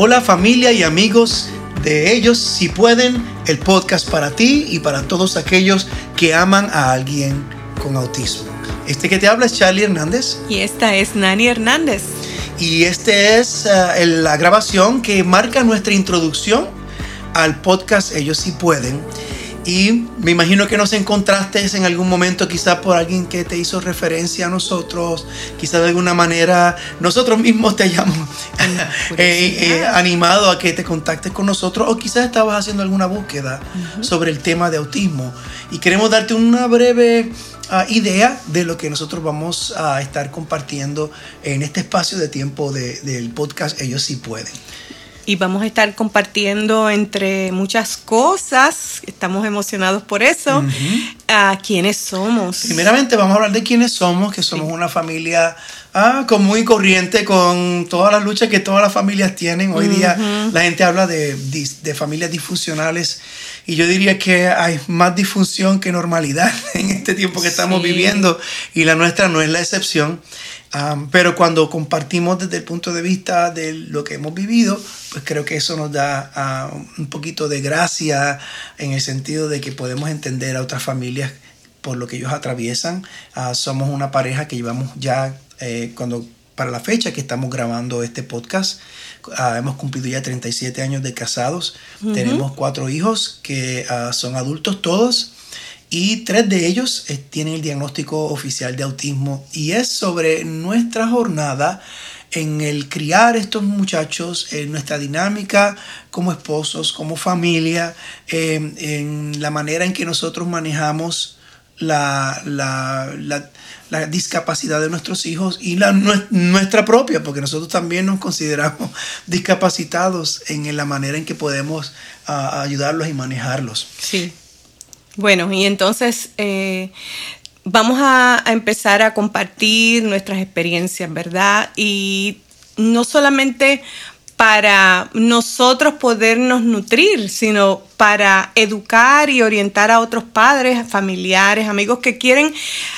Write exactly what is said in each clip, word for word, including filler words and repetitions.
Hola familia y amigos de Ellos Si Pueden, el podcast para ti y para todos aquellos que aman a alguien con autismo. Este que te habla es Charlie Hernández. Y esta es Nani Hernández. Y esta es uh, la grabación que marca nuestra introducción al podcast Ellos Si Pueden. Y me imagino que nos encontraste en algún momento quizás por alguien que te hizo referencia a nosotros, quizás de alguna manera nosotros mismos te hayamos eh, eh, animado a que te contactes con nosotros, o quizás estabas haciendo alguna búsqueda uh-huh. sobre el tema de autismo. Y queremos darte una breve uh, idea de lo que nosotros vamos a estar compartiendo en este espacio de tiempo de, del podcast Ellos Si Pueden. Y vamos a estar compartiendo entre muchas cosas, estamos emocionados por eso, uh-huh. uh, quiénes somos. Primeramente vamos a hablar de quiénes somos, que somos sí. una familia ah, común y corriente con todas las luchas que todas las familias tienen. Hoy uh-huh. día la gente habla de, de, de familias disfuncionales y yo diría que hay más disfunción que normalidad en este tiempo que estamos sí. viviendo, y la nuestra no es la excepción. Um, pero cuando compartimos desde el punto de vista de lo que hemos vivido, pues creo que eso nos da uh, un poquito de gracia, en el sentido de que podemos entender a otras familias por lo que ellos atraviesan. Uh, somos una pareja que llevamos ya, eh, cuando para la fecha que estamos grabando este podcast, uh, hemos cumplido ya treinta y siete años de casados. Uh-huh. Tenemos cuatro hijos que uh, son adultos todos. Y tres de ellos eh, tienen el diagnóstico oficial de autismo. Y es sobre nuestra jornada en el criar estos muchachos, en nuestra dinámica como esposos, como familia, eh, en la manera en que nosotros manejamos la, la, la, la discapacidad de nuestros hijos y la, nuestra propia, porque nosotros también nos consideramos discapacitados en la manera en que podemos uh, ayudarlos y manejarlos. Sí. Bueno, y entonces eh, vamos a, a empezar a compartir nuestras experiencias, ¿verdad? Y no solamente para nosotros podernos nutrir, sino para educar y orientar a otros padres, familiares, amigos que quieren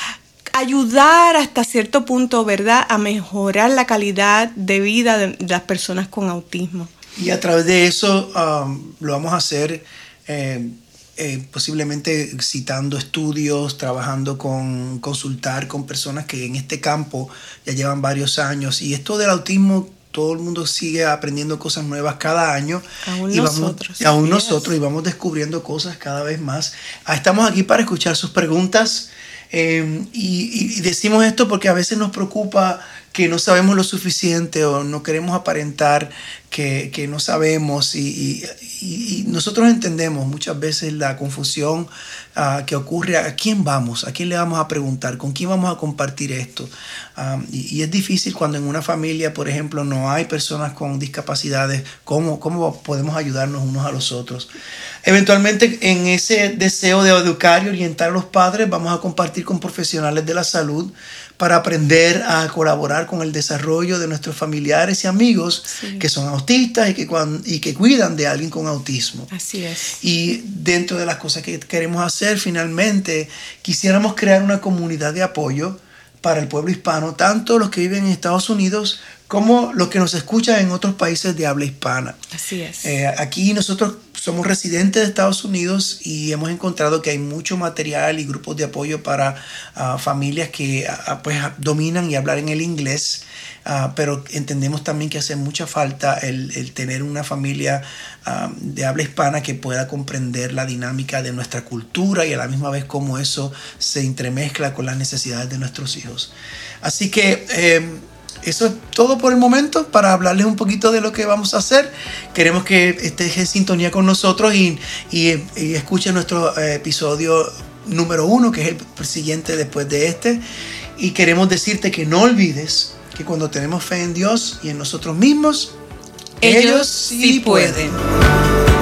ayudar hasta cierto punto, ¿verdad?, a mejorar la calidad de vida de, de las personas con autismo. Y a través de eso um, lo vamos a hacer eh, Eh, posiblemente citando estudios, trabajando con, consultar con personas que en este campo ya llevan varios años. Y esto del autismo, todo el mundo sigue aprendiendo cosas nuevas cada año. Aún y nosotros. Vamos, aún nosotros, y vamos descubriendo cosas cada vez más. Ah, estamos aquí para escuchar sus preguntas. Eh, y, y decimos esto porque a veces nos preocupa que no sabemos lo suficiente o no queremos aparentar que, que no sabemos, y, y, y nosotros entendemos muchas veces la confusión uh, que ocurre. ¿A quién vamos? ¿A quién le vamos a preguntar? ¿Con quién vamos a compartir esto? Um, y, y es difícil cuando en una familia, por ejemplo, no hay personas con discapacidades. ¿Cómo, cómo podemos ayudarnos unos a los otros? Eventualmente, en ese deseo de educar y orientar a los padres, vamos a compartir con profesionales de la salud para aprender a colaborar con el desarrollo de nuestros familiares y amigos sí. que son autistas y que, y que cuidan de alguien con autismo. Así es. Y dentro de las cosas que queremos hacer, finalmente, quisiéramos crear una comunidad de apoyo para el pueblo hispano, tanto los que viven en Estados Unidos como los que nos escuchan en otros países de habla hispana. Así es. Eh, aquí nosotros somos residentes de Estados Unidos y hemos encontrado que hay mucho material y grupos de apoyo para uh, familias que uh, pues, dominan y hablan en el inglés, uh, pero entendemos también que hace mucha falta el, el tener una familia uh, de habla hispana que pueda comprender la dinámica de nuestra cultura y a la misma vez cómo eso se entremezcla con las necesidades de nuestros hijos. Así que Eh, eso es todo por el momento para hablarles un poquito de lo que vamos a hacer. Queremos que estés en sintonía con nosotros y, y, y escuchen nuestro eh, episodio número uno, que es el siguiente después de este. Y queremos decirte que no olvides que cuando tenemos fe en Dios y en nosotros mismos, ellos, ellos sí pueden. pueden.